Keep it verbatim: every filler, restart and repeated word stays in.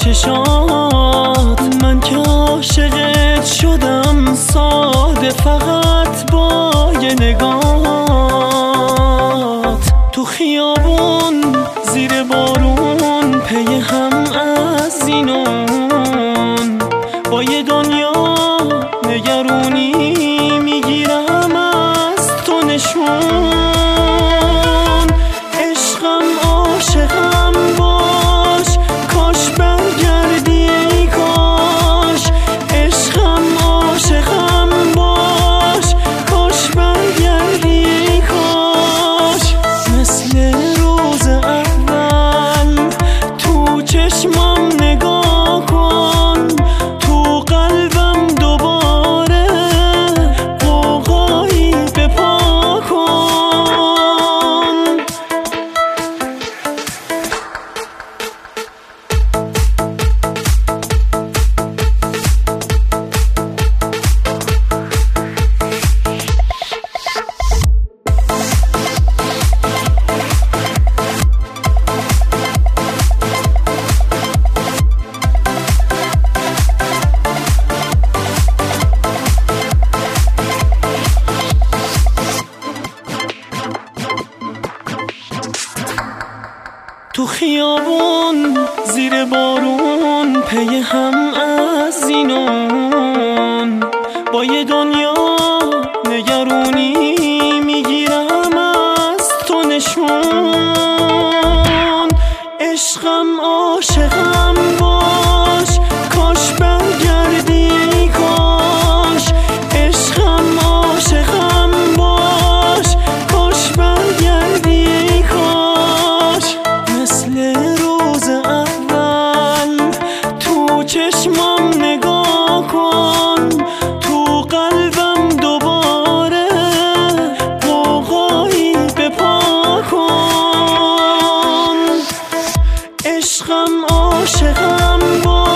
چشات، من که عاشقت شدم ساده فقط با یه نگات. تو خیابون زیر بارون پی هم از اینون، با یه دنیا نگرونی میگیرم از تو نشون. عشقم عاشقم باش، کاش برگردی ای کاش. عشقم عاشقم باش، کاش برگردی ای کاش. مثل روز اول تو چشمم نگاه کن، تو قلبم دوباره قوقایی بپا کن. تو خیابون زیر بارون پی هم از اینون، با یه دنیا نگرونی میگیرم از تو نشون. عشقم عاشقم باش، کاش برگردی ای کاش. عشقم عاشقم باش، کاش برگردی ای کاش. مثل روز اول تو چشمم نگاه کن، تو قلبم دوباره قوقایی بپا کن. عشقم عاشقم باش.